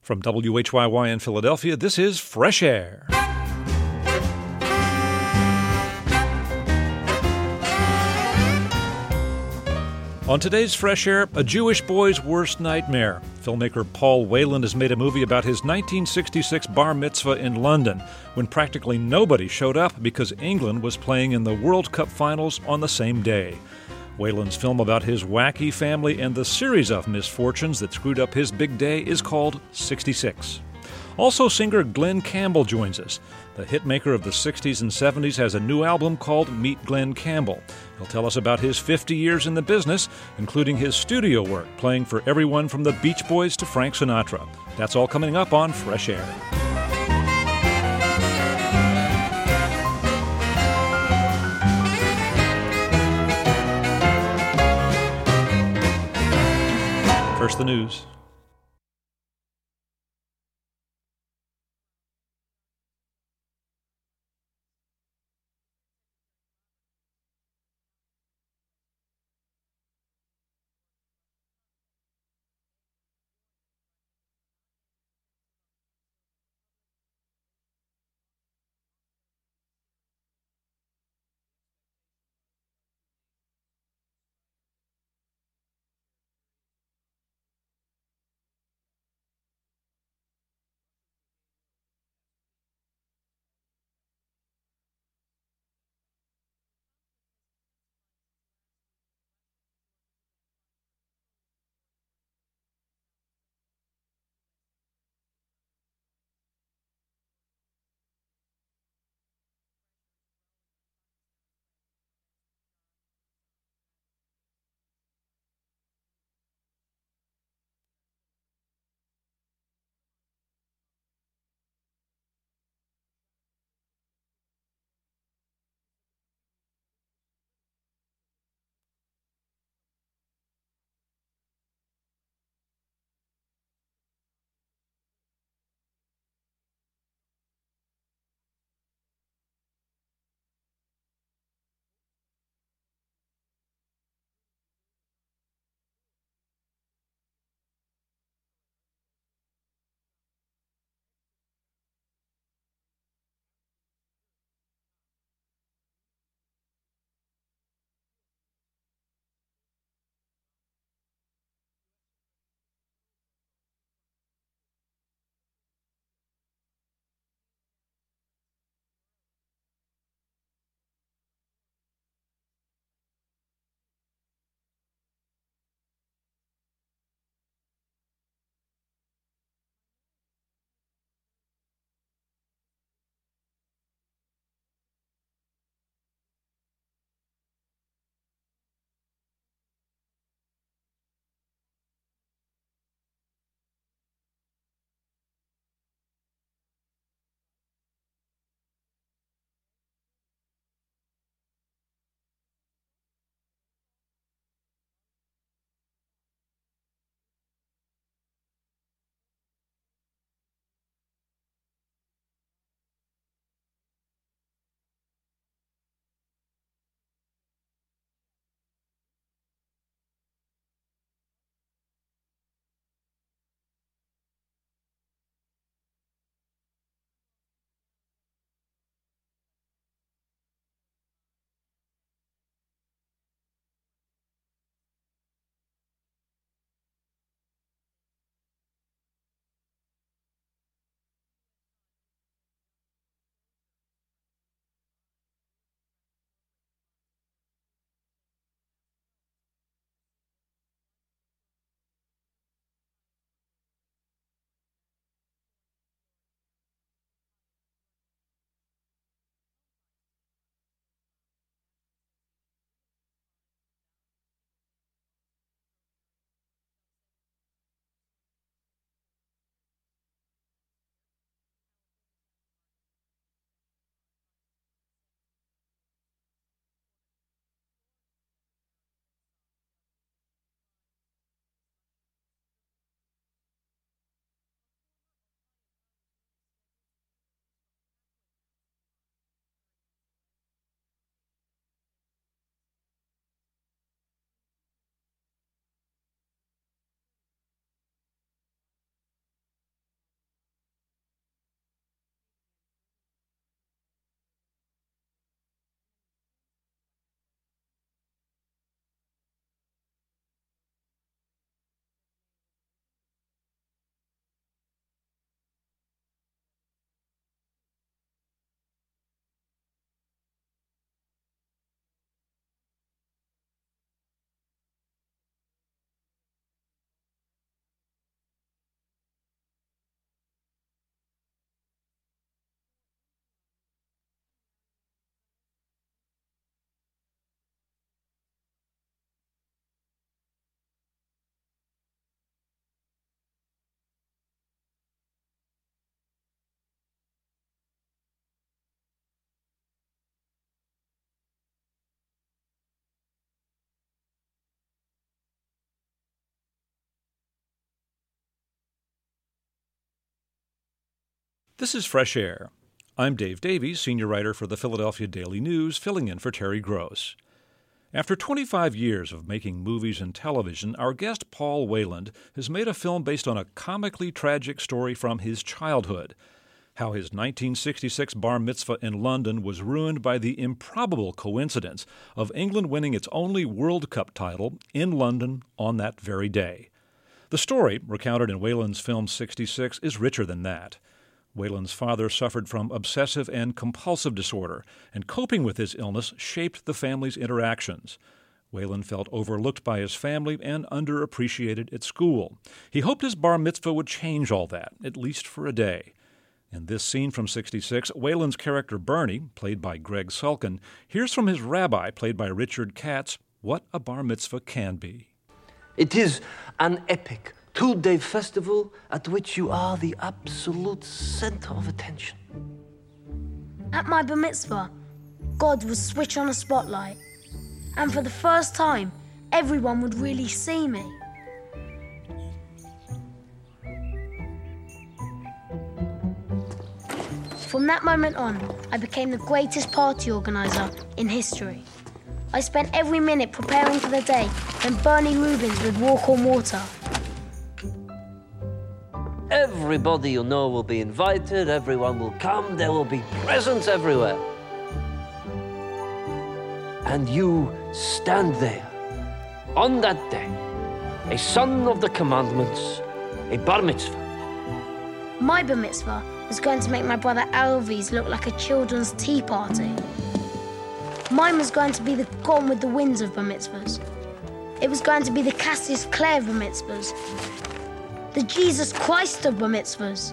From WHYY in Philadelphia, this is Fresh Air. On today's Fresh Air, a Jewish boy's worst nightmare. Filmmaker Paul Whelan has made a movie about his 1966 bar mitzvah in London, when practically nobody showed up because England was playing in the World Cup finals on the same day. Whelan's film about his wacky family and the series of misfortunes that screwed up his big day is called 66. Also, singer Glen Campbell joins us. The hitmaker of the 60s and 70s has a new album called Meet Glen Campbell. He'll tell us about his 50 years in the business, including his studio work, playing for everyone from the Beach Boys to Frank Sinatra. That's all coming up on Fresh Air. First, the news. This is Fresh Air. I'm Dave Davies, senior writer for the Philadelphia Daily News, filling in for Terry Gross. After 25 years of making movies and television, our guest Paul Wayland has made a film based on a comically tragic story from his childhood. How his 1966 bar mitzvah in London was ruined by the improbable coincidence of England winning its only World Cup title in London on that very day. The story, recounted in Wayland's film 66, is richer than that. Wayland's father suffered from obsessive and compulsive disorder, and coping with his illness shaped the family's interactions. Wayland felt overlooked by his family and underappreciated at school. He hoped his bar mitzvah would change all that, at least for a day. In this scene from 66, Wayland's character Bernie, played by Greg Sulkin, hears from his rabbi, played by Richard Katz, what a bar mitzvah can be. It is an epic two-day festival at which you are the absolute center of attention. At my bar mitzvah, God would switch on a spotlight, and for the first time, everyone would really see me. From that moment on, I became the greatest party organizer in history. I spent every minute preparing for the day when Bernie Rubens would walk on water. Everybody you know will be invited, everyone will come, there will be presents everywhere. And you stand there, on that day, a son of the commandments, a bar mitzvah. My bar mitzvah was going to make my brother Alvy's look like a children's tea party. Mine was going to be the Gone with the Winds of bar mitzvahs. It was going to be the Cassius Clay of bar mitzvahs. The Jesus Christ of bar mitzvahs.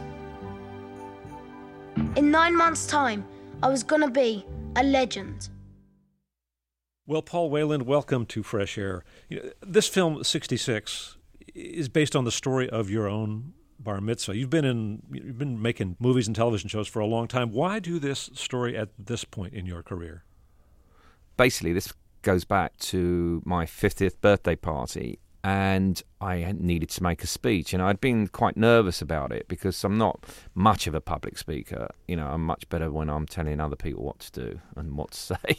In 9 months' time, I was going to be a legend. Well, Paul Wayland, welcome to Fresh Air. This film, 66, is based on the story of your own bar mitzvah. You've been making movies and television shows for a long time. Why do this story at this point in your career? Basically, this goes back to my 50th birthday party, and I needed to make a speech, and I'd been quite nervous about it because I'm not much of a public speaker. I'm much better when I'm telling other people what to do and what to say.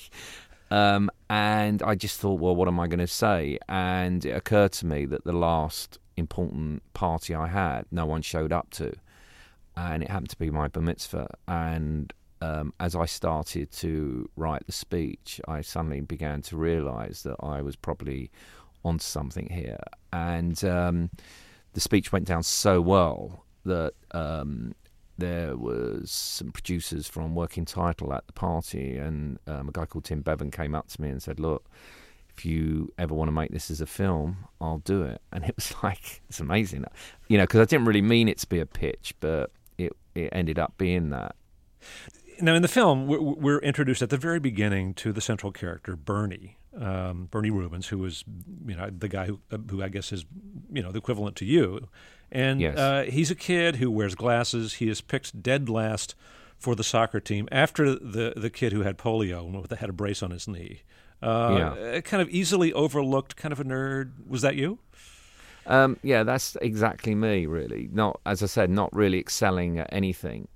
And I just thought, well, what am I going to say? And it occurred to me that the last important party I had, no one showed up to, and it happened to be my bar mitzvah. And as I started to write the speech, I suddenly began to realise that I was probably onto something here. And the speech went down so well that there was some producers from Working Title at the party, and a guy called Tim Bevan came up to me and said, look, if you ever want to make this as a film, I'll do it. And it was like, it's amazing, because I didn't really mean it to be a pitch, but it ended up being that. Now, in the film, we're introduced at the very beginning to the central character, Bernie Rubens, who was, the guy who I guess is, the equivalent to you. And yes. He's a kid who wears glasses. He is picked dead last for the soccer team after the kid who had polio and had a brace on his knee. Kind of easily overlooked, kind of a nerd. Was that you? Yeah, that's exactly me, really. Not, as I said, not really excelling at anything.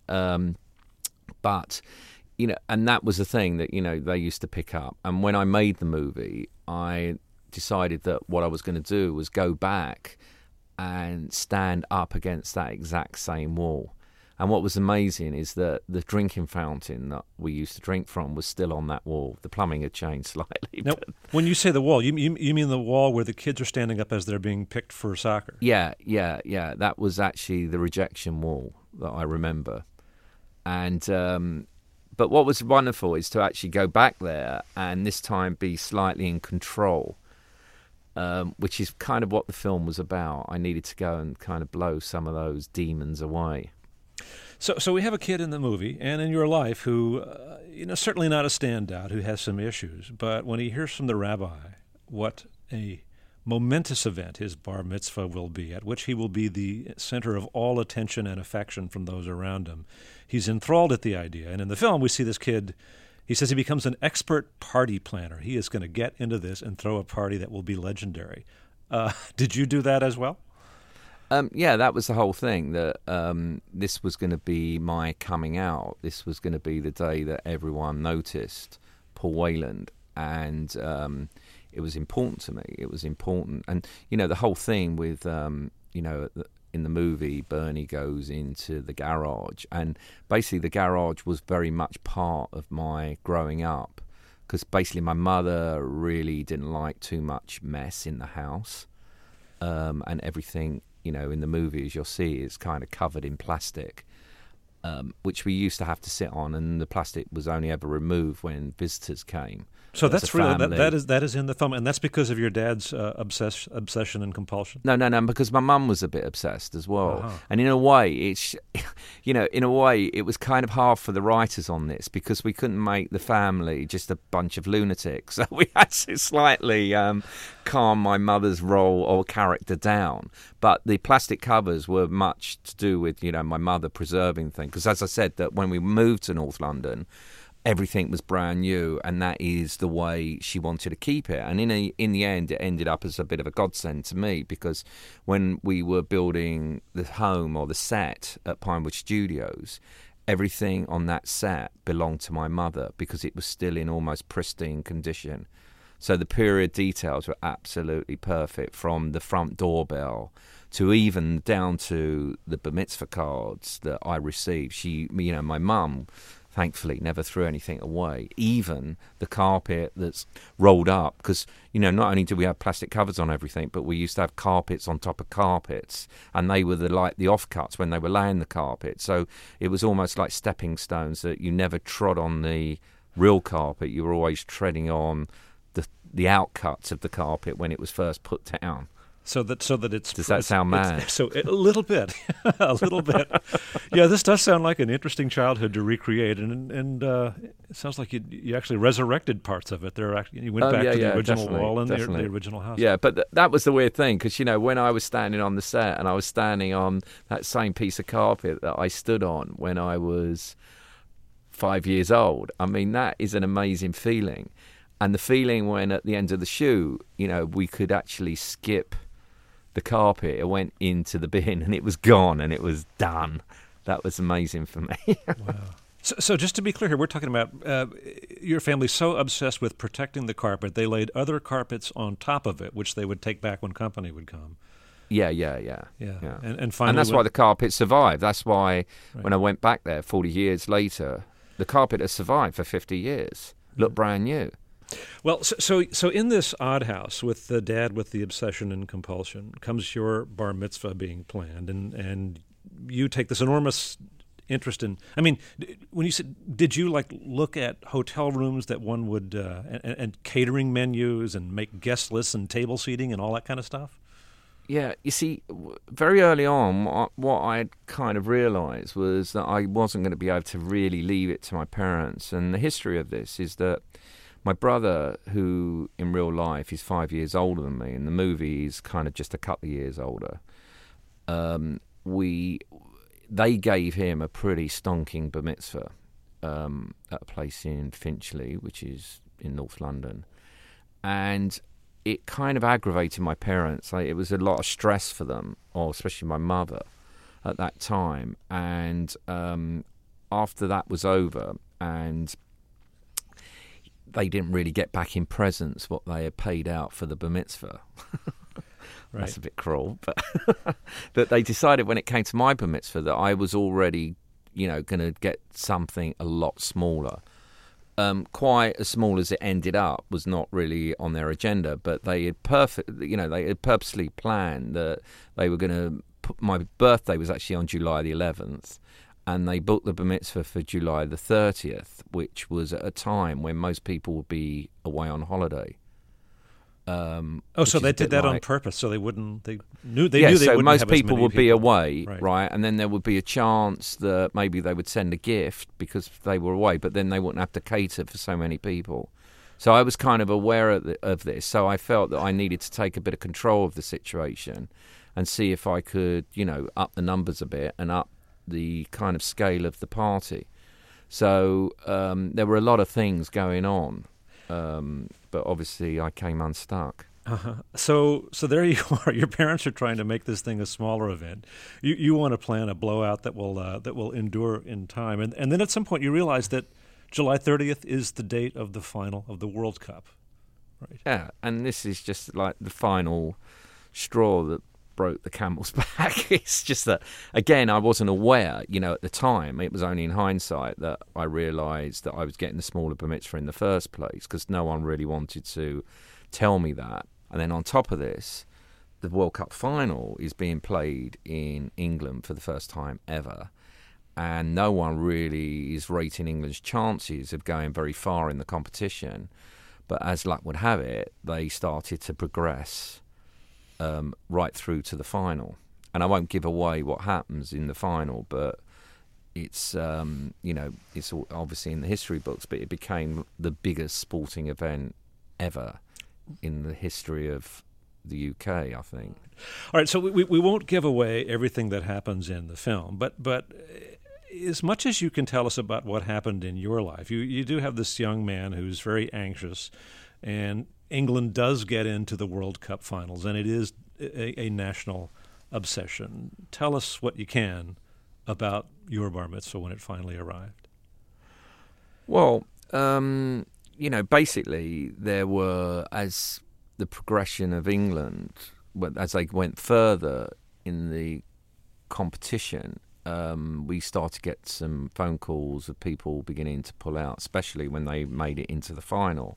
But, and that was the thing that, they used to pick up. And when I made the movie, I decided that what I was going to do was go back and stand up against that exact same wall. And what was amazing is that the drinking fountain that we used to drink from was still on that wall. The plumbing had changed slightly. Now, when you say the wall, you mean the wall where the kids are standing up as they're being picked for soccer? Yeah. That was actually the rejection wall that I remember. And but what was wonderful is to actually go back there and this time be slightly in control, which is kind of what the film was about. I needed to go and kind of blow some of those demons away. So we have a kid in the movie and in your life who, certainly not a standout, who has some issues. But when he hears from the rabbi what a momentous event his bar mitzvah will be, at which he will be the center of all attention and affection from those around him, he's enthralled at the idea. And in the film, we see this kid, he says he becomes an expert party planner. He is going to get into this and throw a party that will be legendary. Did you do that as well? Yeah, that was the whole thing, that this was going to be my coming out. This was going to be the day that everyone noticed Paul Wayland, and it was important to me. It was important. And, the whole thing with, in the movie, Bernie goes into the garage, and basically the garage was very much part of my growing up, because basically my mother really didn't like too much mess in the house, and everything, in the movie, as you'll see, is kind of covered in plastic, which we used to have to sit on, and the plastic was only ever removed when visitors came. So that's real. That is in the film, and that's because of your dad's obsession and compulsion. No, because my mum was a bit obsessed as well, Uh-huh. and in a way, it was kind of hard for the writers on this, because we couldn't make the family just a bunch of lunatics, so we had to slightly calm my mother's role or character down. But the plastic covers were much to do with my mother preserving things, because as I said, that when we moved to North London, everything was brand new, and that is the way she wanted to keep it. And in the end, it ended up as a bit of a godsend to me, because when we were building the home or the set at Pinewood Studios, everything on that set belonged to my mother, because it was still in almost pristine condition. So the period details were absolutely perfect, from the front doorbell to even down to the bar mitzvah cards that I received. My mum, thankfully, never threw anything away, even the carpet that's rolled up, because, not only do we have plastic covers on everything, but we used to have carpets on top of carpets, and they were the offcuts when they were laying the carpet. So it was almost like stepping stones, that you never trod on the real carpet. You were always treading on the outcuts of the carpet when it was first put down. So that it's. Does that sound mad? So a little bit, a little bit. Yeah, this does sound like an interesting childhood to recreate, and it sounds like you actually resurrected parts of it. You went back to the original wall and the original house. Yeah, but that was the weird thing, because when I was standing on the set, and I was standing on that same piece of carpet that I stood on when I was 5 years old. I mean, that is an amazing feeling, and the feeling when at the end of the shoot, we could actually skip the carpet, it went into the bin and it was gone and it was done. That was amazing for me. Wow. So just to be clear here, we're talking about your family so obsessed with protecting the carpet, they laid other carpets on top of it, which they would take back when company would come. Yeah. And finally, that's why the carpet survived. That's why when I went back there 40 years later, the carpet has survived for 50 years. Looked brand new. Well, so in this odd house with the dad with the obsession and compulsion comes your bar mitzvah being planned, and you take this enormous interest in. I mean, when you said, did you look at hotel rooms that one would and catering menus and make guest lists and table seating and all that kind of stuff? Yeah, you see, very early on, what I kind of realised was that I wasn't going to be able to really leave it to my parents. And the history of this is that my brother, who in real life is 5 years older than me, in the movie he's kind of just a couple of years older, they gave him a pretty stonking bar mitzvah at a place in Finchley, which is in North London. And it kind of aggravated my parents. It was a lot of stress for them, or especially my mother at that time. And after that was over, and they didn't really get back in presents what they had paid out for the bar mitzvah. Right. That's a bit cruel, but that they decided when it came to my bar mitzvah that I was already, going to get something a lot smaller. Quite as small as it ended up was not really on their agenda, but they had purposely planned that they were going to put, my birthday was actually on July the 11th, and they booked the bar mitzvah for July the 30th, which was at a time when most people would be away on holiday. So they did that on purpose, so they wouldn't. They knew they so wouldn't most have as people many would be away, right? And then there would be a chance that maybe they would send a gift because they were away, but then they wouldn't have to cater for so many people. So I was kind of aware of this, so I felt that I needed to take a bit of control of the situation and see if I could, up the numbers a bit and up the kind of scale of the party. So there were a lot of things going on. But obviously I came unstuck. So there you are. Your parents are trying to make this thing a smaller event. You want to plan a blowout that will endure in time, and then at some point you realize that July 30th is the date of the final of the World Cup. Right. Yeah, and this is just like the final straw that broke the camel's back. It's just that, again, I wasn't aware, at the time. It was only in hindsight that I realised that I was getting the smaller bar mitzvah in the first place, because no one really wanted to tell me that. And then on top of this, the World Cup final is being played in England for the first time ever. And no one really is rating England's chances of going very far in the competition. But as luck would have it, they started to progress right through to the final. And I won't give away what happens in the final, but it's, it's obviously in the history books, but it became the biggest sporting event ever in the history of the UK, I think. All right, so we won't give away everything that happens in the film, but as much as you can tell us about what happened in your life, you do have this young man who's very anxious, and England does get into the World Cup finals, and it is a national obsession. Tell us what you can about your bar mitzvah when it finally arrived. Well, basically there were, as the progression of England, as they went further in the competition, we started to get some phone calls of people beginning to pull out, especially when they made it into the final.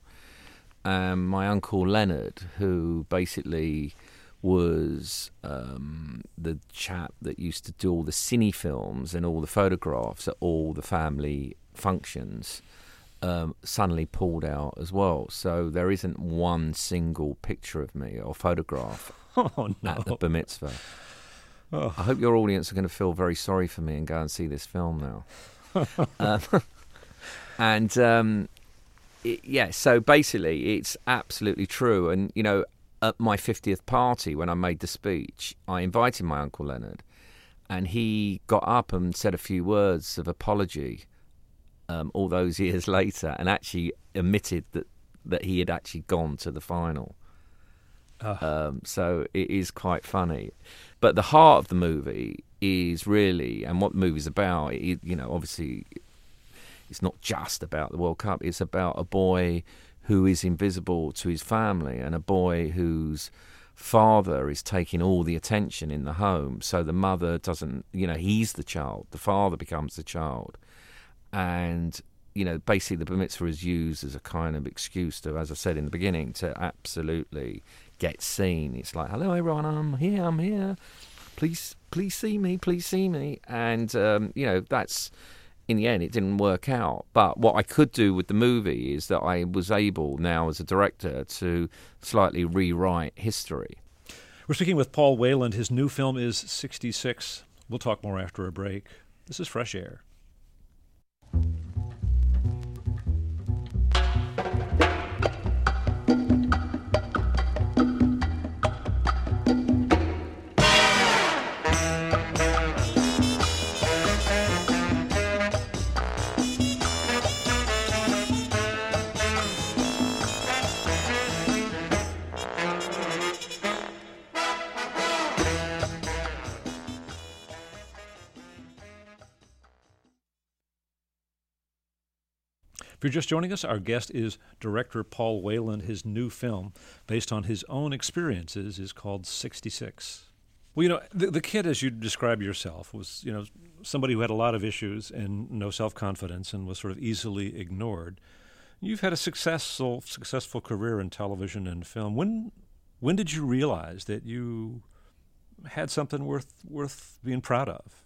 My uncle Leonard, who basically was the chap that used to do all the cine films and all the photographs at all the family functions, suddenly pulled out as well. So there isn't one single picture of me or photograph at the bar mitzvah. Oh. I hope your audience are going to feel very sorry for me and go and see this film now. So basically it's absolutely true. And, at my 50th party, when I made the speech, I invited my Uncle Leonard, and he got up and said a few words of apology all those years later, and actually admitted that he had actually gone to the final. So it is quite funny. But the heart of the movie is really, and what the movie's about, obviously it's not just about the World Cup. It's about a boy who is invisible to his family, and a boy whose father is taking all the attention in the home. So the mother doesn't, he's the child. The father becomes the child. And, basically the bar mitzvah is used as a kind of excuse to, as I said in the beginning, to absolutely get seen. It's like, hello everyone, I'm here. Please see me. And, that's, in the end, it didn't work out. But what I could do with the movie is that I was able now as a director to slightly rewrite history. We're speaking with Paul Wayland. His new film is 66. We'll talk more after a break. This is Fresh Air. If you're just joining us, our guest is director Paul Wayland. His new film, based on his own experiences, is called 66. Well, the kid, as you describe yourself, was, somebody who had a lot of issues and no self-confidence and was sort of easily ignored. You've had a successful career in television and film. When did you realize that you had something worth being proud of?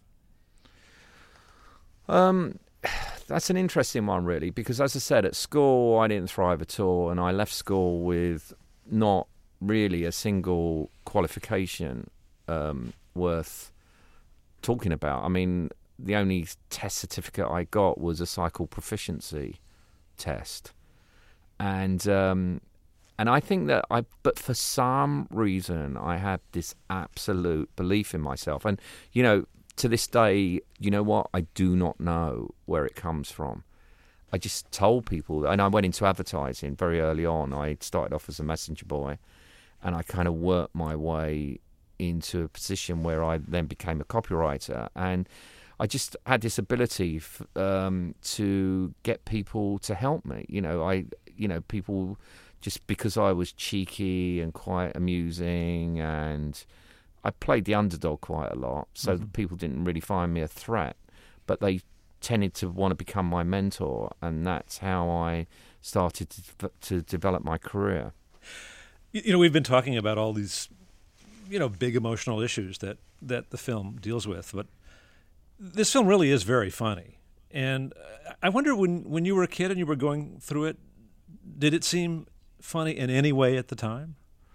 That's an interesting one, really, because as I said, at school I didn't thrive at all, and I left school with not really a single qualification worth talking about. I mean, the only test certificate I got was a cycle proficiency test, and I think that but for some reason I had this absolute belief in myself, and to this day, I do not know where it comes from. I just told people, and I went into advertising very early on. I started off as a messenger boy, and I kind of worked my way into a position where I then became a copywriter, and I just had this ability to get people to help me. People, just because I was cheeky and quite amusing, and I played the underdog quite a lot, so people didn't really find me a threat, but they tended to want to become my mentor, and that's how I started to develop my career. We've been talking about all these, big emotional issues that the film deals with, but this film really is very funny. And I wonder, when you were a kid and you were going through it, did it seem funny in any way at the time?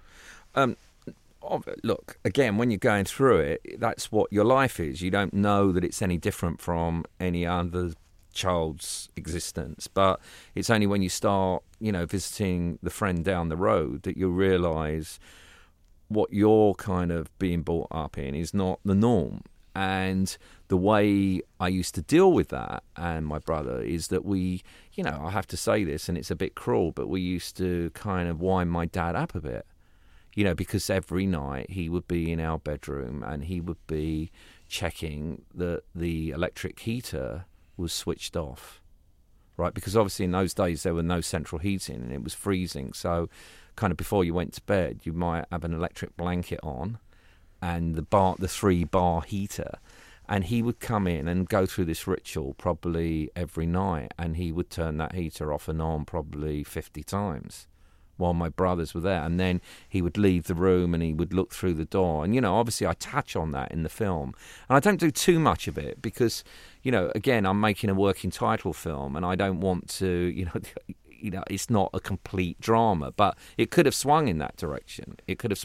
Look, again, when you're going through it, that's what your life is. You don't know that it's any different from any other child's existence. But it's only when you start, visiting the friend down the road that you realise what you're kind of being brought up in is not the norm. And the way I used to deal with that and my brother is that we, I have to say this, and it's a bit cruel, but we used to kind of wind my dad up a bit. Because every night he would be in our bedroom and he would be checking that the electric heater was switched off, right? Because obviously in those days there were no central heating and it was freezing. So kind of before you went to bed, you might have an electric blanket on and the 3-bar heater. And he would come in and go through this ritual probably every night, and he would turn that heater off and on probably 50 times. While my brothers were there, and then he would leave the room and he would look through the door, and obviously I touch on that in the film, and I don't do too much of it because again, I'm making a working title film and I don't want to it's not a complete drama, but it could have swung in that direction,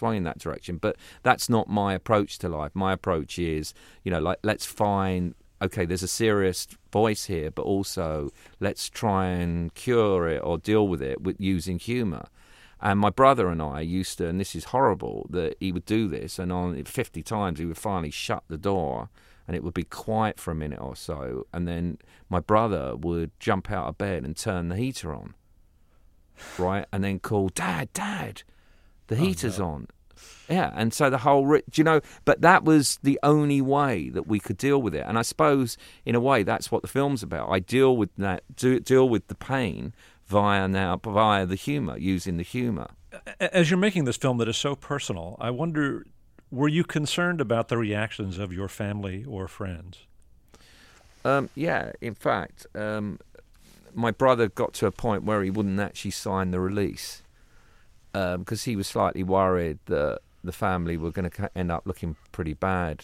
but that's not my approach to life. My approach is let's find, okay, there's a serious voice here, but also let's try and cure it or deal with it with using humour. And my brother and I used to, and this is horrible, that he would do this, and on 50 times he would finally shut the door and it would be quiet for a minute or so, and then my brother would jump out of bed and turn the heater on, right? And then call, Dad, the heater's on. Yeah, and so the whole, but that was the only way that we could deal with it. And I suppose, in a way, that's what the film's about. I deal with that, deal with the pain via the humour, using the humour. As you're making this film that is so personal, I wonder, were you concerned about the reactions of your family or friends? Yeah, in fact, my brother got to a point where he wouldn't actually sign the release because he was slightly worried that the family were going to end up looking pretty bad.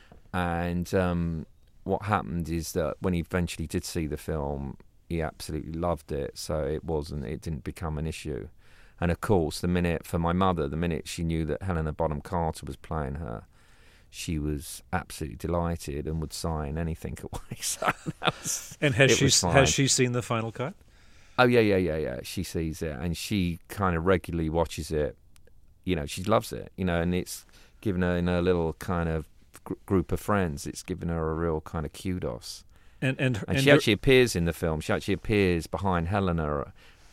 And what happened is that when he eventually did see the film, he absolutely loved it, so it didn't become an issue. And of course, the minute she knew that Helena Bonham Carter was playing her, she was absolutely delighted and would sign anything away. So and has she seen the final cut? Oh yeah. She sees it, and she kind of regularly watches it. She loves it. And it's given her, in her little kind of group of friends, it's given her a real kind of kudos. And she actually appears in the film. She actually appears behind Helena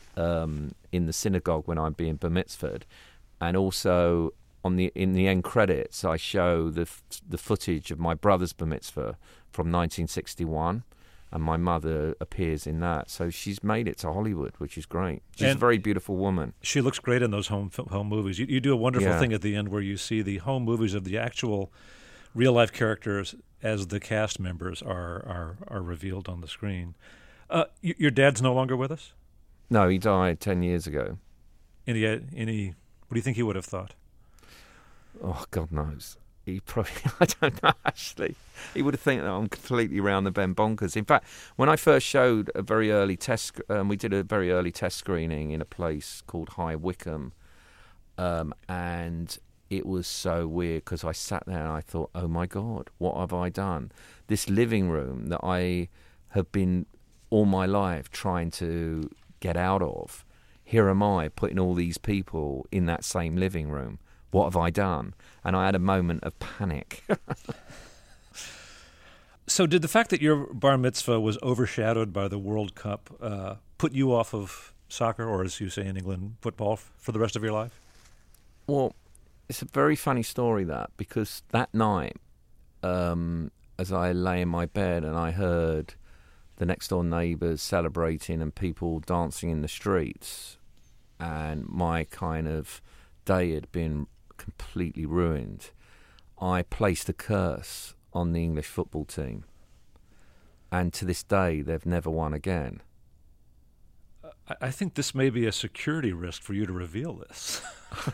in the synagogue when I'm being bar mitzvahed, and also in the end credits I show the footage of my brother's bar mitzvah from 1961, and my mother appears in that. So she's made it to Hollywood, which is great. She's a very beautiful woman. She looks great in those home movies. You do a wonderful thing at the end where you see the home movies of the actual real life characters as the cast members are revealed on the screen. Your dad's no longer with us? No, he died 10 years ago. What do you think he would have thought? Oh, God knows. He probably, I don't know, actually. He would have thought that I'm completely round the bend bonkers. In fact, when I first showed a very early test, we did a very early test screening in a place called High Wycombe, and it was so weird because I sat there and I thought, oh my God, what have I done? This living room that I have been all my life trying to get out of, here am I putting all these people in that same living room. What have I done? And I had a moment of panic. So did the fact that your bar mitzvah was overshadowed by the World Cup put you off of soccer, or as you say in England, football, for the rest of your life? Well, it's a very funny story, that, because that night, as I lay in my bed and I heard the next-door neighbours celebrating and people dancing in the streets, and my kind of day had been completely ruined, I placed a curse on the English football team. And to this day, they've never won again. I think this may be a security risk for you to reveal this.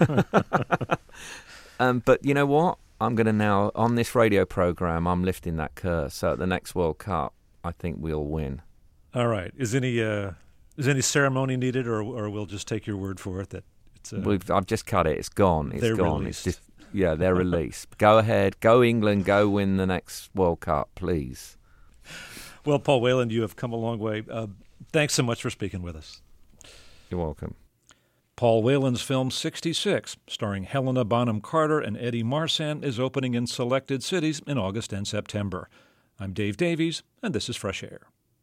But you know what? I'm going to now, on this radio program, I'm lifting that curse. So at the next World Cup, I think we'll win. All right. Is any ceremony needed, or we'll just take your word for it that it's? I've just cut it. It's gone. It's they're gone. Released. It's just, yeah, they're released. Go ahead. Go England. Go win the next World Cup, please. Well, Paul Wayland, you have come a long way. Thanks so much for speaking with us. You're welcome. Paul Wayland's film 66, starring Helena Bonham Carter and Eddie Marsan, is opening in selected cities in August and September. I'm Dave Davies, and this is Fresh Air.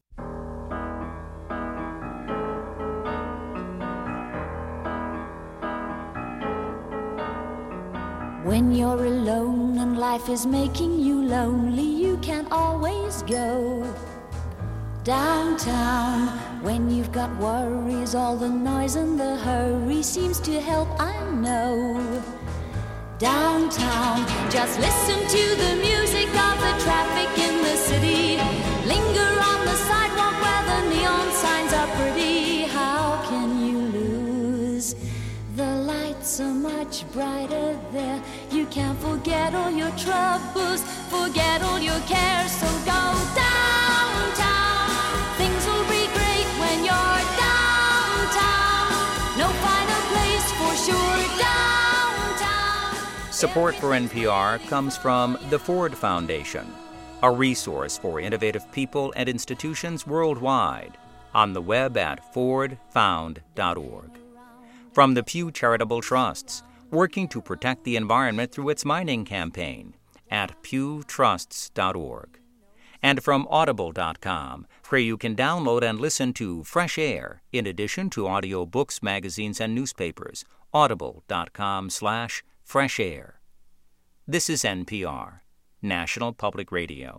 When you're alone and life is making you lonely, you can always go downtown. When you've got worries, all the noise and the hurry seems to help, I know. Downtown, just listen to the music of the traffic in the city. Linger on the sidewalk where the neon signs are pretty. How can you lose? The lights are much brighter there. You can forget all your troubles, forget all your cares. So go downtown. Things will be great when you're downtown. No finer place for sure, downtown. Support for NPR comes from the Ford Foundation, a resource for innovative people and institutions worldwide, on the web at fordfound.org. From the Pew Charitable Trusts, working to protect the environment through its mining campaign at pewtrusts.org. And from Audible.com, where you can download and listen to Fresh Air, in addition to audio books, magazines, and newspapers. Audible.com/Fresh Air. This is NPR, National Public Radio.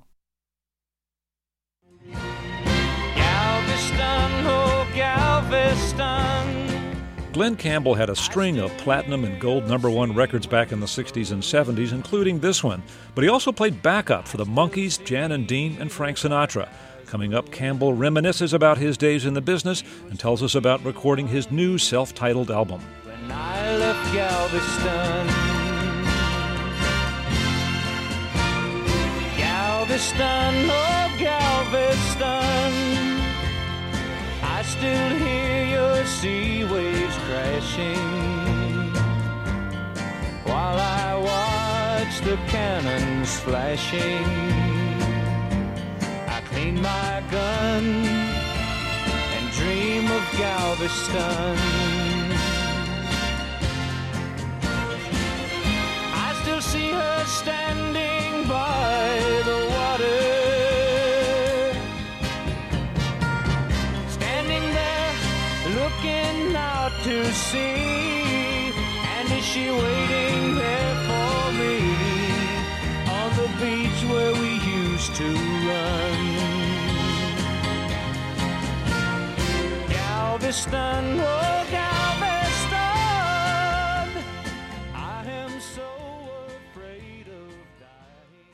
Galveston, oh Galveston. Glenn Campbell had a string of platinum and gold #1 records back in the 60s and 70s, including this one. But he also played backup for the Monkees, Jan and Dean, and Frank Sinatra. Coming up, Campbell reminisces about his days in the business and tells us about recording his new self-titled album. When I left Galveston, Galveston, oh Galveston, I still hear your sea waves crashing while I watch the cannons flashing. I clean my gun and dream of Galveston. I still see her standing by the water, looking out to sea. And is she waiting there for me on the beach where we used to run? Galveston, oh Galveston, I am so afraid of dying.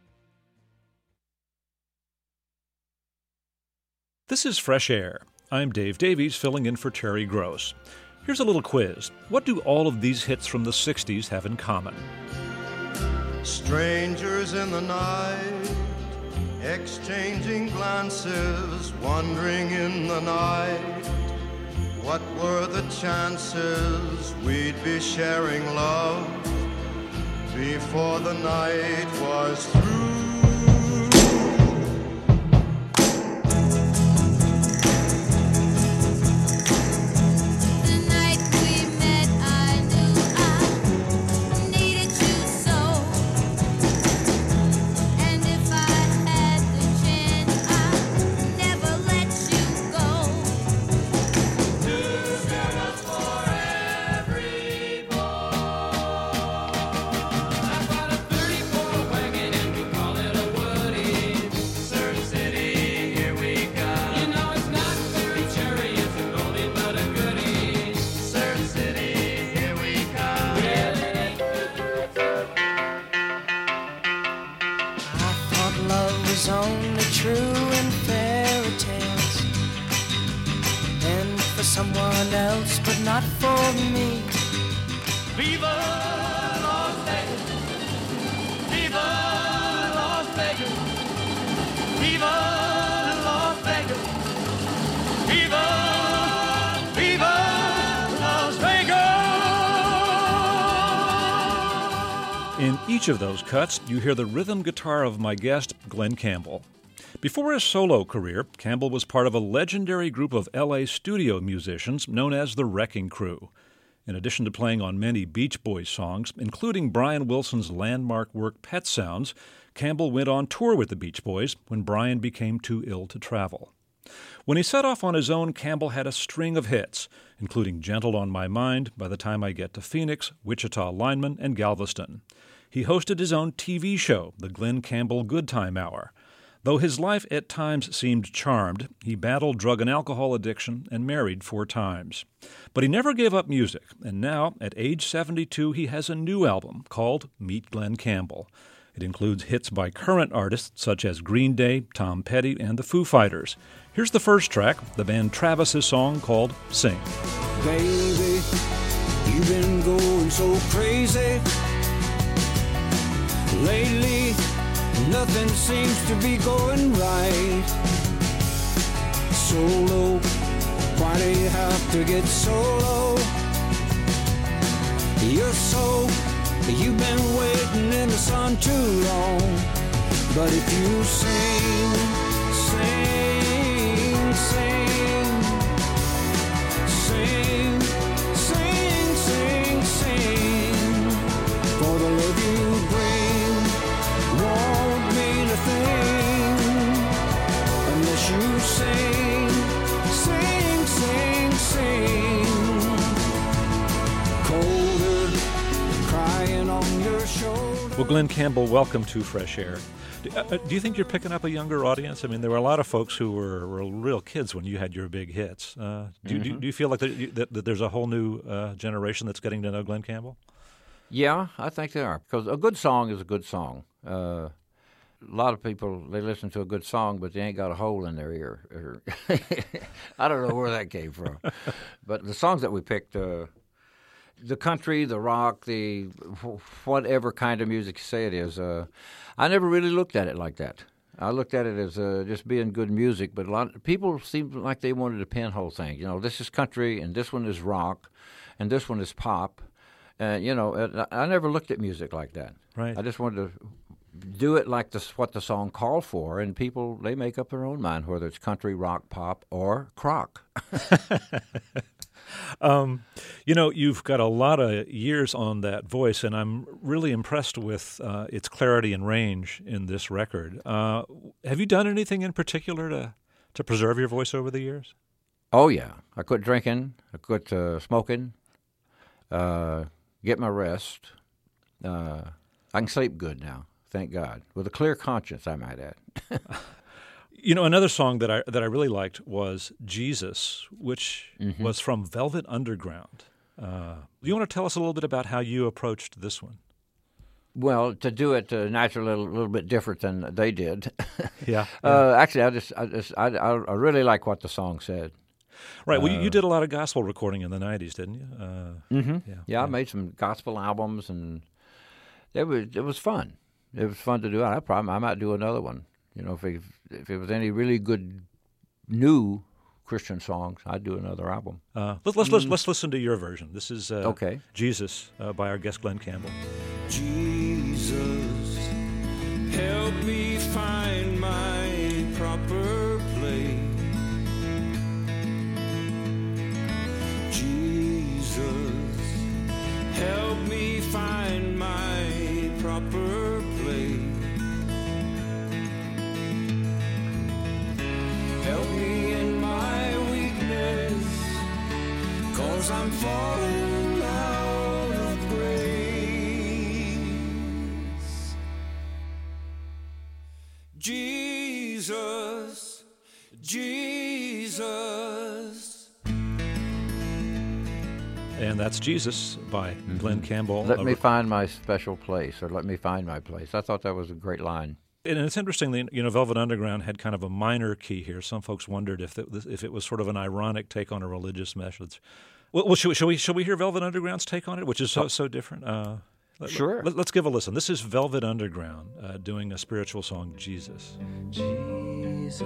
This is Fresh Air. I'm Dave Davies, filling in for Terry Gross. Here's a little quiz. What do all of these hits from the 60s have in common? Strangers in the night, exchanging glances, wandering in the night. What were the chances we'd be sharing love before the night was through? true in fairy tales, and for someone else, but not for me. Viva Las Vegas! Viva Las Vegas! Viva Las Vegas! Viva, Viva Las Vegas! In each of those cuts, you hear the rhythm guitar of my guest, Glen Campbell. Before his solo career, Campbell was part of a legendary group of L.A. studio musicians known as the Wrecking Crew. In addition to playing on many Beach Boys songs, including Brian Wilson's landmark work Pet Sounds, Campbell went on tour with the Beach Boys when Brian became too ill to travel. When he set off on his own, Campbell had a string of hits, including Gentle on My Mind, By the Time I Get to Phoenix, Wichita Lineman, and Galveston. He hosted his own TV show, The Glen Campbell Good Time Hour. Though his life at times seemed charmed, he battled drug and alcohol addiction and married 4 times. But he never gave up music, and now, at age 72, he has a new album called Meet Glen Campbell. It includes hits by current artists such as Green Day, Tom Petty, and the Foo Fighters. Here's the first track, the band Travis's song called Sing. Baby, you've been going so crazy lately. Nothing seems to be going right. Solo, why do you have to get solo? You're so, you've been waiting in the sun too long. But if you sing, sing, sing, sing, sing, sing, sing, for the love you bring won't mean a thing unless you sing, sing, sing, sing. Colder, crying on your shoulder. Well, Glen Campbell, welcome to Fresh Air. Do you think you're picking up a younger audience? I mean, there were a lot of folks who were real kids when you had your big hits. Do you feel like that there's a whole new generation that's getting to know Glen Campbell? Yeah, I think they are, because a good song is a good song. A lot of people, they listen to a good song, but they ain't got a hole in their ear. I don't know where that came from. But the songs that we picked, the country, the rock, the whatever kind of music you say it is, I never really looked at it like that. I looked at it as just being good music, but a lot of people seemed like they wanted to pinhole things. You know, this is country, and this one is rock, and this one is pop. You know, I never looked at music like that. Right. I just wanted to do it like what the song called for, and people, they make up their own mind, whether it's country, rock, pop, or crock. You know, you've got a lot of years on that voice, and I'm really impressed with its clarity and range in this record. Have you done anything in particular to preserve your voice over the years? Oh, yeah. I quit drinking. I quit smoking. Get my rest. I can sleep good now, thank God, with a clear conscience, I might add. You know, another song that I really liked was Jesus, which was from Velvet Underground. Do you want to tell us a little bit about how you approached this one? Well, to do it naturally a little bit different than they did. Yeah. Actually, I really like what the song said. Right. Well, you did a lot of gospel recording in the 90s, didn't you? Yeah, I made some gospel albums, and it was fun. It was fun to do. I might do another one. You know, if it was any really good new Christian songs, I'd do another album. Let's listen to your version. This is okay. Jesus by our guest Glen Campbell. Jesus, help me find my proper place. Jesus, help me find my proper place. Help me in my weakness, 'cause I'm falling out of grace. Jesus, Jesus. And that's Jesus by Glen Campbell. Let me find my special place, or let me find my place. I thought that was a great line. And it's interesting that, Velvet Underground had kind of a minor key here. Some folks wondered if it was sort of an ironic take on a religious message. Well, shall we hear Velvet Underground's take on it, which is so different? Sure. Let's give a listen. This is Velvet Underground doing a spiritual song, Jesus. Jesus,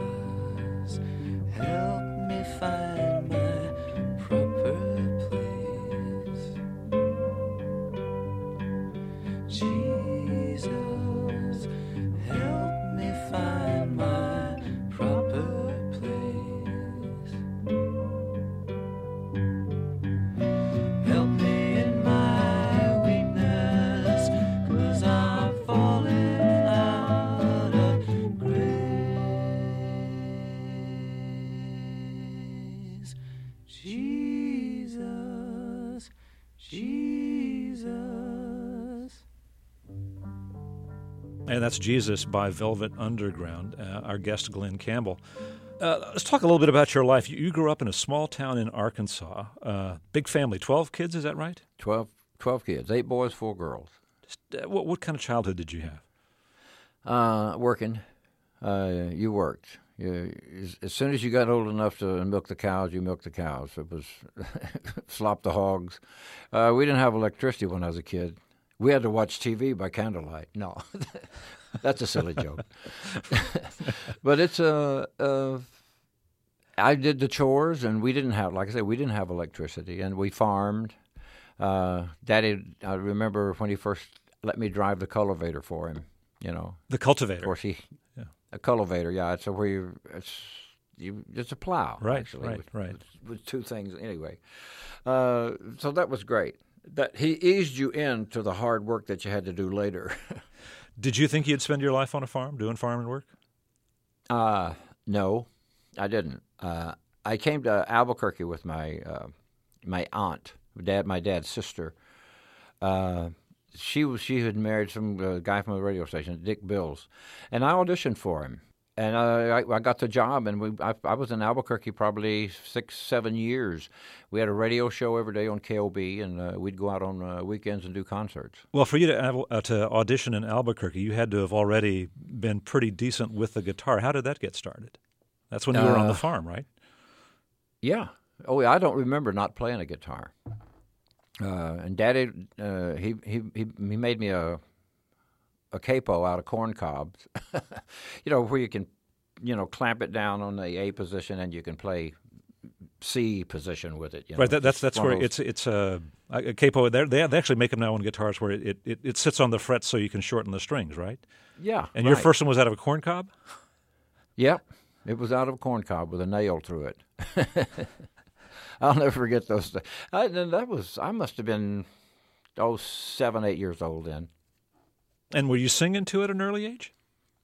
help me find my proper place. Jesus, help me find my proper place. Help me in my weakness, 'cause I'm falling out of grace. Jesus, Jesus. And that's Jesus by Velvet Underground, our guest Glenn Campbell. Let's talk a little bit about your life. You grew up in a small town in Arkansas. Big family, 12 kids, is that right? 12 kids, 8 boys, 4 girls. What kind of childhood did you have? Working. You worked. As soon as you got old enough to milk the cows, you milked the cows. It was slop the hogs. We didn't have electricity when I was a kid. We had to watch TV by candlelight. No, that's a silly joke. But it's I did the chores, and we didn't have, like I said, we didn't have electricity, and we farmed. Daddy, I remember when he first let me drive the cultivator for him. The cultivator. Of course, a cultivator. Yeah, it's a plow. Right, actually, right. With 2 things anyway. So that was great. That he eased you into the hard work that you had to do later. Did you think you'd spend your life on a farm, doing farming work? No, I didn't. I came to Albuquerque with my aunt, my dad's sister. She had married some guy from the radio station, Dick Bills, and I auditioned for him. And I got the job, and I was in Albuquerque probably 6-7 years. We had a radio show every day on KOB, and we'd go out on weekends and do concerts. Well, for you to audition in Albuquerque, you had to have already been pretty decent with the guitar. How did that get started? That's when you were on the farm, right? Yeah. Oh, yeah, I don't remember not playing a guitar. And Daddy, he made me a capo out of corn cobs, where you can, clamp it down on the A position and you can play C position with it. Right, that's where it's a capo. They actually make them now on guitars where it sits on the frets so you can shorten the strings, right? Yeah. And your first one was out of a corn cob? Yep, it was out of a corn cob with a nail through it. I'll never forget those. I must have been 7, 8 years old then. And were you singing to it at an early age?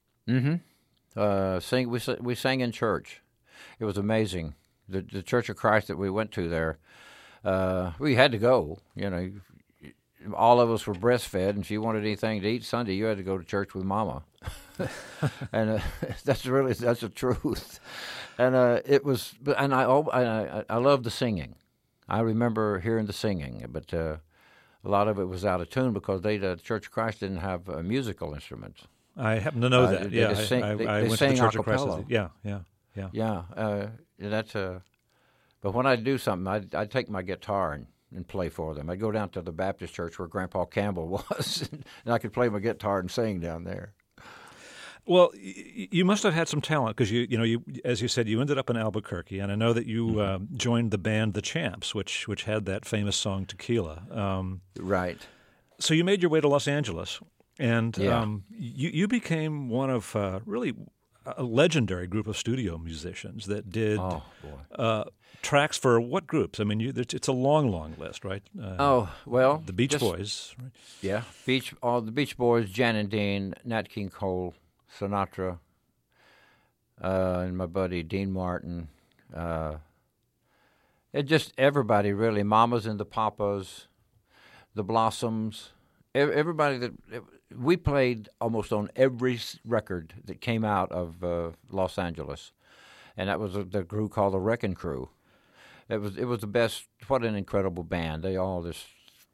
Mm-hmm. We sang in church. It was amazing. The Church of Christ that we went to there, we had to go. All of us were breastfed, and if you wanted anything to eat Sunday, you had to go to church with Mama. And that's the truth. And it was, and I love the singing. I remember hearing the singing, but a lot of it was out of tune because the Church of Christ didn't have musical instruments. I happen to know that. They I went to the Church of Christ. Yeah. That's but when I do something, I'd take my guitar and play for them. I'd go down to the Baptist church where Grandpa Campbell was, and I could play my guitar and sing down there. Well, you must have had some talent because you as you said, you ended up in Albuquerque, and I know that you joined the band The Champs, which had that famous song Tequila. Right. So you made your way to Los Angeles, and you became one of really a legendary group of studio musicians that did tracks for what groups? I mean, it's a long list, right? The Beach Boys. Right? Yeah, the Beach Boys, Jan and Dean, Nat King Cole, Sinatra, and my buddy Dean Martin. It just everybody really. Mamas and the Papas, the Blossoms, everybody we played almost on every record that came out of Los Angeles, and that was the crew called the Wrecking Crew. It was the best. What an incredible band! They all just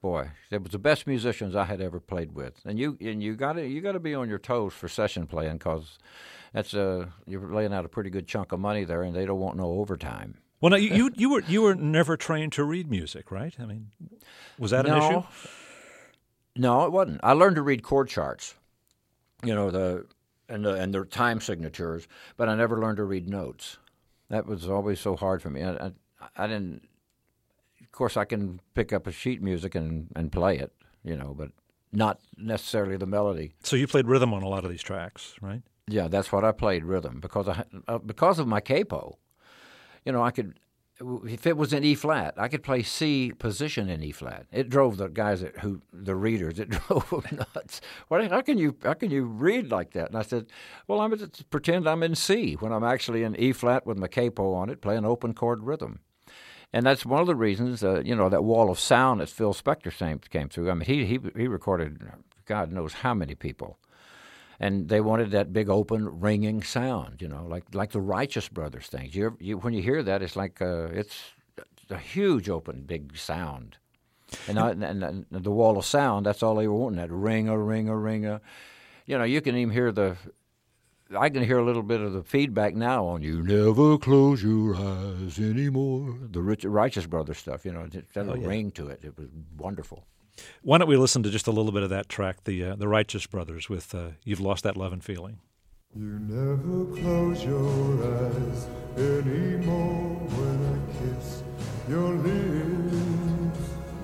boy, they was the best musicians I had ever played with. And you got to be on your toes for session playing, because that's you're laying out a pretty good chunk of money there, and they don't want no overtime. Well, now, you were never trained to read music, right? I mean, was that an issue? No, it wasn't. I learned to read chord charts, and their time signatures, but I never learned to read notes. That was always so hard for me. I didn't. Of course, I can pick up a sheet music and play it, but not necessarily the melody. So you played rhythm on a lot of these tracks, right? Yeah, that's what I played, rhythm, because of my capo. I could, if it was in E flat, I could play C position in E flat. It drove the guys the readers, it drove them nuts. How can you read like that? And I said, well, I'm going to pretend I'm in C when I'm actually in E flat with my capo on it, playing open chord rhythm. And that's one of the reasons, that wall of sound that Phil Spector came through. I mean, he recorded God knows how many people. And they wanted that big open ringing sound, like the Righteous Brothers things. When you hear that, it's like it's a huge open big sound. And the wall of sound, that's all they were wanting, that ring-a. You can even hear I can hear a little bit of the feedback now on "You Never Close Your Eyes Anymore," the Righteous Brothers stuff. It had a ring to it. It was wonderful. Why don't we listen to just a little bit of that track, the Righteous Brothers, with "You've Lost That Love and Feeling." You never close your eyes anymore when I kiss your lips,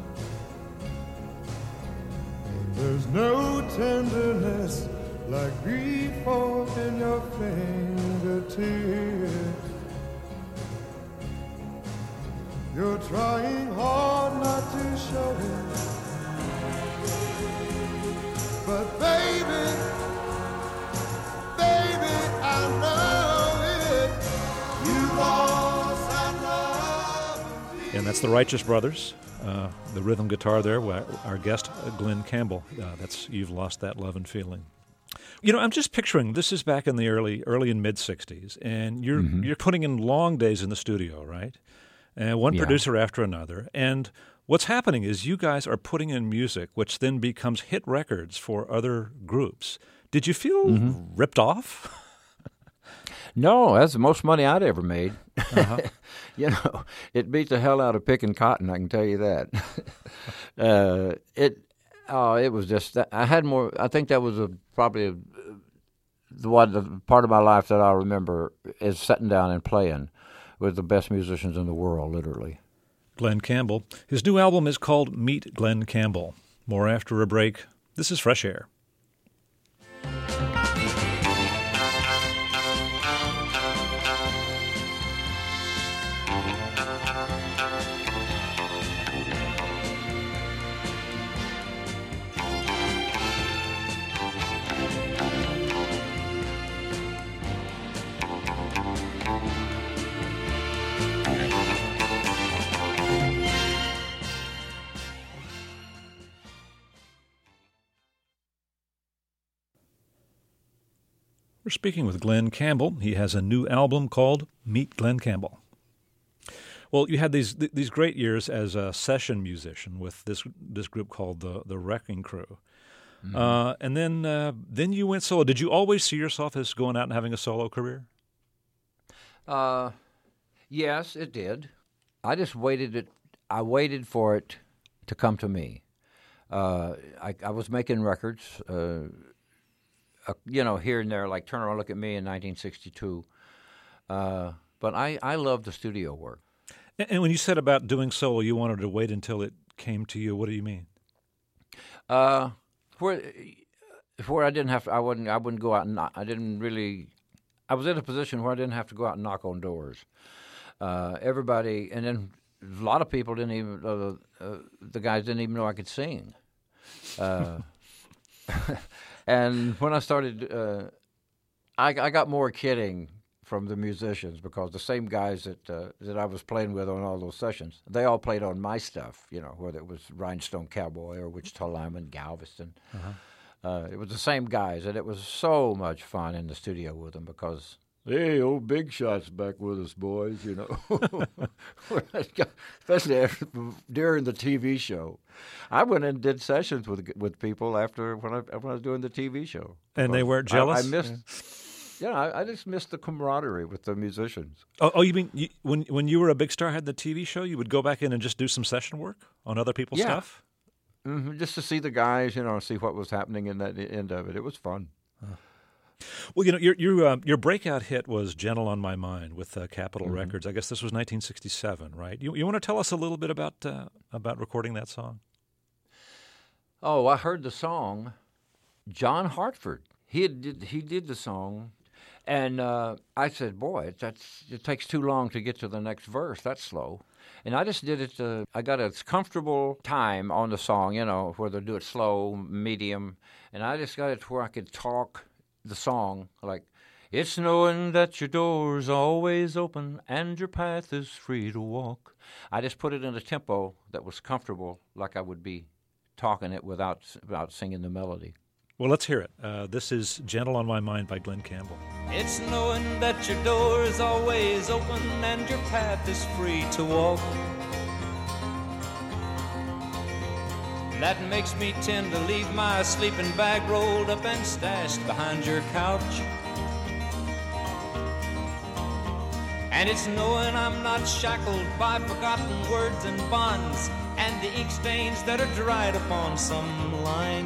and there's no tenderness like before in your fingertips. You're trying hard not to show it, but baby, I know it. You lost that love. And that's the Righteous Brothers. The rhythm guitar there, our guest, Glenn Campbell. That's "You've Lost That Love and Feeling." I'm just picturing, this is back in the early and mid-'60s, and you're putting in long days in the studio, right? And one producer after another. And what's happening is you guys are putting in music, which then becomes hit records for other groups. Did you feel ripped off? No, that's the most money I'd ever made. It beat the hell out of picking cotton, I can tell you that. It was just, I had more, I think that was probably the part of my life that I remember is sitting down and playing with the best musicians in the world, literally. Glenn Campbell. His new album is called Meet Glenn Campbell. More after a break. This is Fresh Air. We're speaking with Glenn Campbell. He has a new album called Meet Glenn Campbell. Well, you had these great years as a session musician with this group called the Wrecking Crew, and then you went solo. Did you always see yourself as going out and having a solo career? Yes, it did. I just waited. I waited for it to come to me. I was making records. Here and there, like Turn Around, Look at Me in 1962. But I loved the studio work. And when you said about doing solo, you wanted to wait until it came to you. What do you mean? Where I didn't have to, I wouldn't go out and I was in a position where I didn't have to go out and knock on doors. Everybody, and then a lot of people didn't even, the guys didn't even know I could sing. And when I started, I got more kidding from the musicians because the same guys that I was playing with on all those sessions, they all played on my stuff, whether it was Rhinestone Cowboy or Wichita Lineman, Galveston. It was the same guys, and it was so much fun in the studio with them because Hey, old Big Shot's back with us, boys, you know. Especially during the TV show. I went and did sessions with people after when I was doing the TV show. And they weren't jealous? I missed... Yeah, I just missed the camaraderie with the musicians. Oh, you mean when you were a big star, had the TV show, you would go back in and just do some session work on other people's stuff? Mm-hmm. Just to see the guys, you know, see what was happening in that end of it. It was fun. Well, you know, your breakout hit was "Gentle on My Mind" with Capitol Records. I guess this was 1967, right? You want to tell us a little bit about recording that song? Oh, I heard the song. John Hartford. He did the song. And I said, boy, it takes too long to get to the next verse. That's slow. And I just did it. I got a comfortable time on the song, you know, where they do it slow, medium. And I just got it to where I could talk the song like, it's knowing that your door's always open and your path is free to walk. I just put it in a tempo that was comfortable, like I would be talking it without singing the melody. Well, let's hear it. This is "Gentle on My Mind" by Glen Campbell. It's knowing that your door is always open and your path is free to walk. That makes me tend to leave my sleeping bag rolled up and stashed behind your couch. And it's knowing I'm not shackled by forgotten words and bonds and the ink stains that are dried upon some line.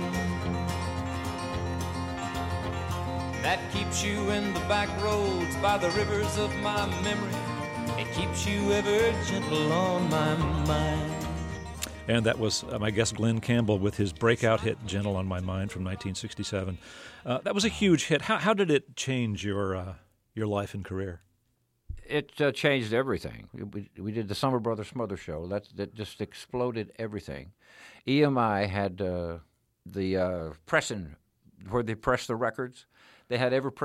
That keeps you in the back roads by the rivers of my memory. It keeps you ever gentle on my mind. And that was my guest Glen Campbell with his breakout hit "Gentle on My Mind" from 1967. That was a huge hit. How did it change your life and career? It changed everything. We did the Summer Brothers Smother show. That just exploded everything. EMI had the pressing, where they press the records. They had every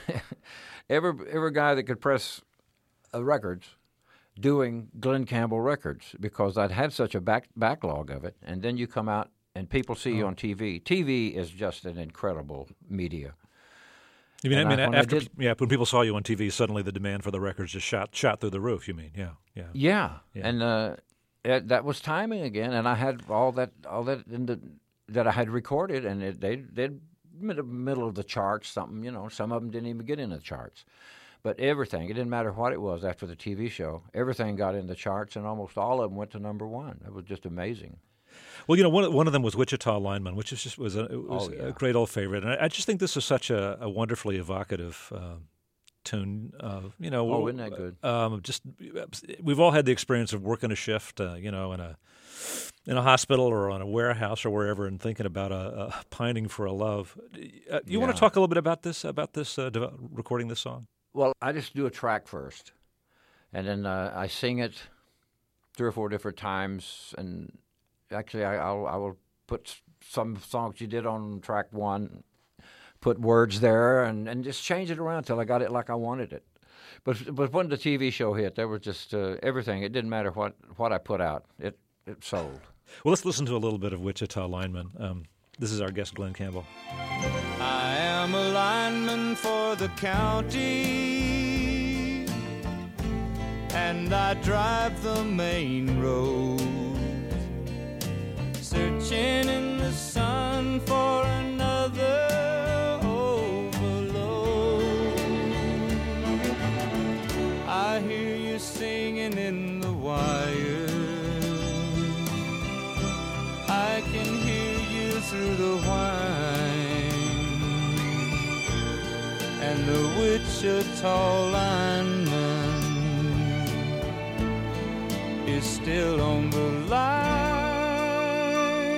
guy that could press records doing Glen Campbell records because I'd had such a backlog of it. And then you come out and people see you on TV. TV is just an incredible media. You mean, when people saw you on TV, suddenly the demand for the records just shot through the roof. You mean, yeah. And that was timing again, and I had all that that I had recorded, and they'd in the middle of the charts, something, you know, some of them didn't even get in the charts. But everything, it didn't matter what it was after the TV show, everything got in the charts, and almost all of them went to number one. It was just amazing. Well, you know, one of them was "Wichita Lineman," which was a great old favorite. And I just think this is such a wonderfully evocative tune. You know, isn't that good? We've all had the experience of working a shift, you know, in a hospital or on a warehouse or wherever, and thinking about a pining for a love. You want to talk a little bit about this recording this song? Well, I just do a track first, and then I sing it 3 or 4 different times. And actually, I will put some songs you did on track 1, put words there, and just change it around till I got it like I wanted it. But when the TV show hit, there was just everything. It didn't matter what I put out. It sold. Well, let's listen to a little bit of "Wichita Lineman." This is our guest, Glen Campbell. I am a lineman for the county, and I drive the main road, searching in the sun for another overload. I hear you singing in the wire, I can hear you through the whine, and the Wichita lineman is still on the line.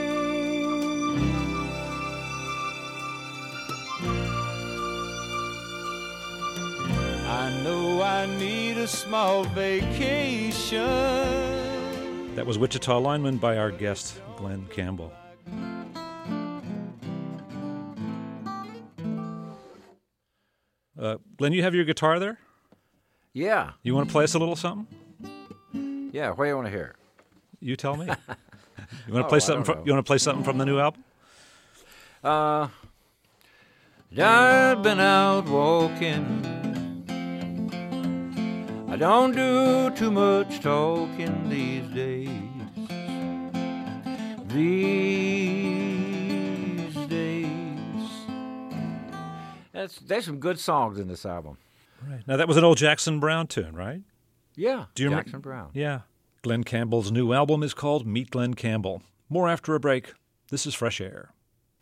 I know I need a small vacation. That was "Wichita Lineman" by our guest, Glen Campbell. Glen, you have your guitar there? Yeah. You want to play us a little something? Yeah, what do you want to hear? You tell me. You want to play something? You want to play something from the new album? I've been out walking I don't do too much talking these days. These days. There's some good songs in this album. Right. Now, that was an old Jackson Browne tune, right? Yeah, Do you Jackson Browne. Yeah. Glenn Campbell's new album is called Meet Glenn Campbell. More after a break. This is Fresh Air.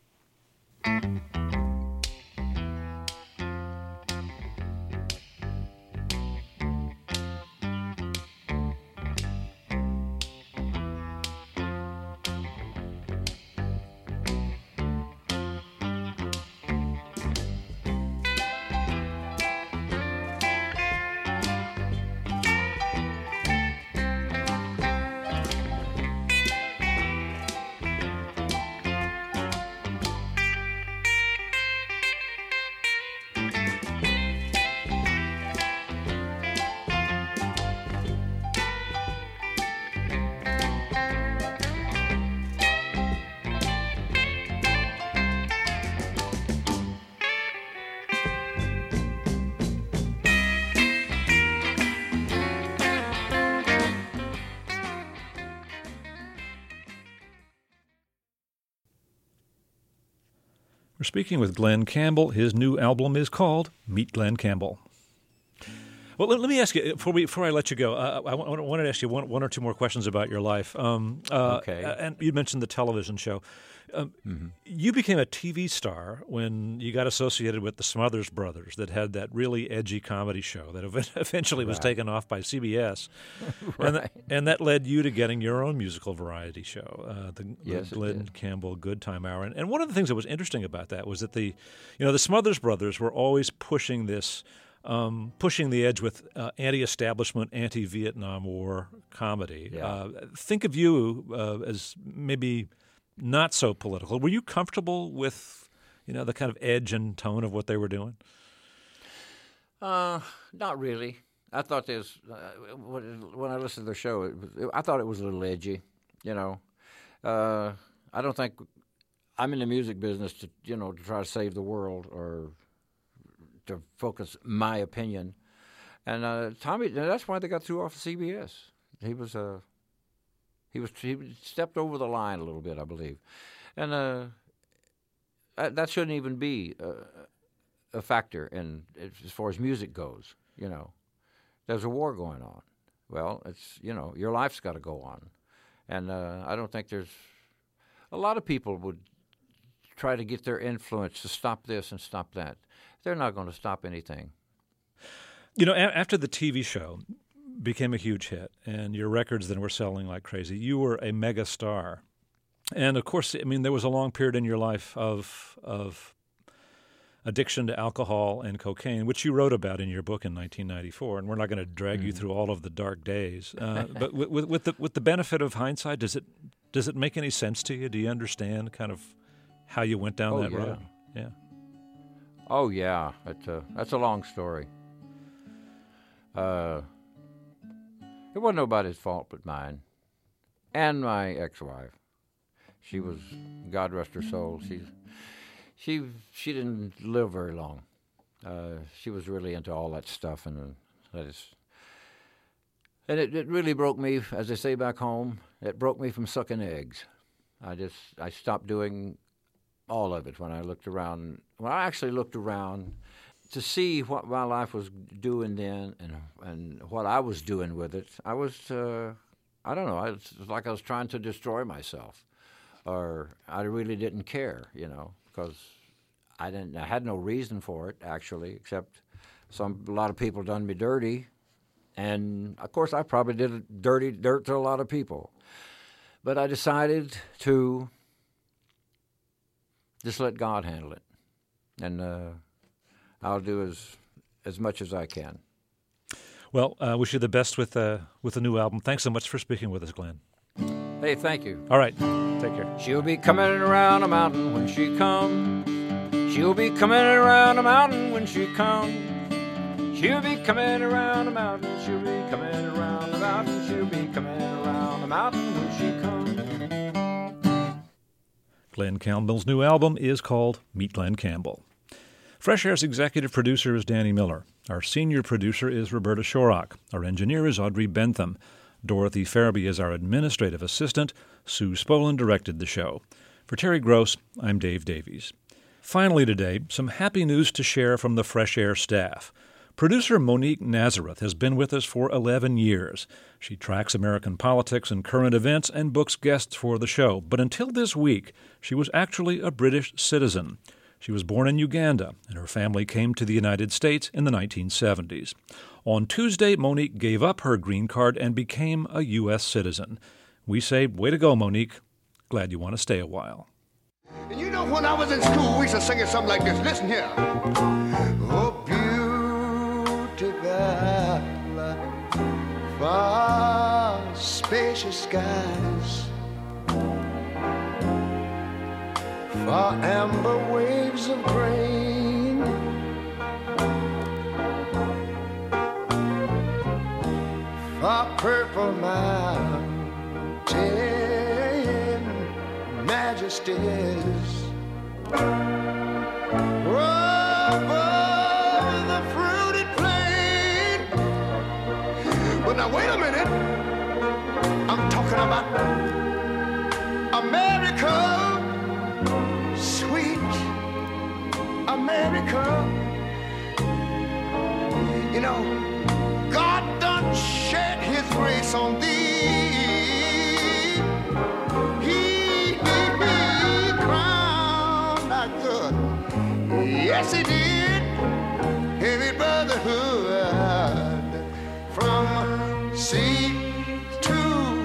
We're speaking with Glenn Campbell. His new album is called Meet Glenn Campbell. Well, let me ask you, before I let you go, I wanted to ask you one or two more questions about your life. Okay. And you mentioned the television show. You became a TV star when you got associated with the Smothers Brothers that had that really edgy comedy show that eventually was taken off by CBS. Right. And that led you to getting your own musical variety show, the Yes, it Glenn did. Campbell Good Time Hour. And one of the things that was interesting about that was that the Smothers Brothers were always pushing this, pushing the edge with anti-establishment, anti-Vietnam War comedy. Yeah. Think of you as maybe not so political. Were you comfortable with, the kind of edge and tone of what they were doing? Not really. I thought this when I listened to their show. I thought it was a little edgy. I don't think I'm in the music business to try to save the world or to focus my opinion. And Tommy, that's why they got through off of CBS. He stepped over the line a little bit, I believe, and that shouldn't even be a factor as far as music goes. There's a war going on. Well, it's your life's got to go on, and I don't think there's a lot of people would try to get their influence to stop this and stop that. They're not going to stop anything. After the TV show became a huge hit, and your records then were selling like crazy, you were a mega star. And of course, there was a long period in your life of addiction to alcohol and cocaine, which you wrote about in your book in 1994. And we're not going to drag you through all of the dark days. But with the benefit of hindsight, does it make any sense to you? Do you understand kind of how you went down that road? Yeah. Oh yeah, that's a long story. It wasn't nobody's fault but mine, and my ex-wife. She was, God rest her soul. She didn't live very long. She was really into all that stuff, and it really broke me, as they say back home. It broke me from sucking eggs. I stopped doing all of it when I looked around. When I actually looked around to see what my life was doing then and what I was doing with it, I was, I don't know, it's like I was trying to destroy myself. Or I really didn't care, because I had no reason for it, actually, except a lot of people done me dirty. And, of course, I probably did dirt to a lot of people. But I decided to just let God handle it. And I'll do as much as I can. Well, I wish you the best with the new album. Thanks so much for speaking with us, Glenn. Hey, thank you. All right. Take care. She'll be coming around a mountain when she comes. She'll be coming around a mountain when she comes. She'll be coming around a mountain. She'll be coming around a mountain. She'll be coming around a mountain when she comes. Glenn Campbell's new album is called Meet Glenn Campbell. Fresh Air's executive producer is Danny Miller. Our senior producer is Roberta Shorrock. Our engineer is Audrey Bentham. Dorothy Farabee is our administrative assistant. Sue Spolin directed the show. For Terry Gross, I'm Dave Davies. Finally today, some happy news to share from the Fresh Air staff. Producer Monique Nazareth has been with us for 11 years. She tracks American politics and current events and books guests for the show. But until this week, she was actually a British citizen. She was born in Uganda, and her family came to the United States in the 1970s. On Tuesday, Monique gave up her green card and became a U.S. citizen. We say, way to go, Monique. Glad you want to stay a while. And you know, when I was in school, we used to sing it something like this. Listen here. Oh, beautiful, far spacious skies, far amber waves of grain, far purple mountain majesties, over the fruited plain. But now wait a minute, I'm talking about America, sweet America. You know, God done shed his grace on thee. Yes, he did. Heavy brotherhood from sea to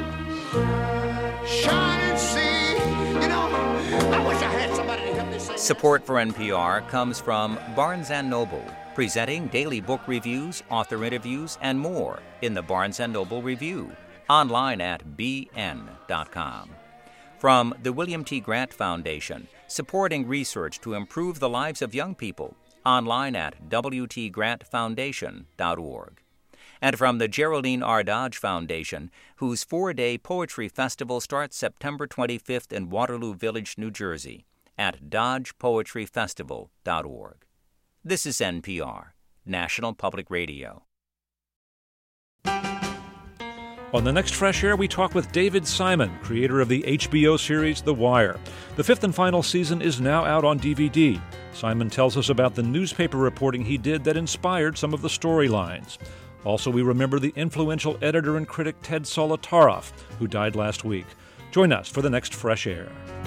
shining sea. You know, I wish I had somebody to help me sing. Support for NPR comes from Barnes & Noble, presenting daily book reviews, author interviews, and more in the Barnes & Noble Review, online at bn.com. From the William T. Grant Foundation, supporting research to improve the lives of young people, online at wtgrantfoundation.org. And from the Geraldine R. Dodge Foundation, whose 4-day poetry festival starts September 25th in Waterloo Village, New Jersey, at dodgepoetryfestival.org. This is NPR, National Public Radio. On the next Fresh Air, we talk with David Simon, creator of the HBO series The Wire. The 5th and final season is now out on DVD. Simon tells us about the newspaper reporting he did that inspired some of the storylines. Also, we remember the influential editor and critic Ted Solitaroff, who died last week. Join us for the next Fresh Air.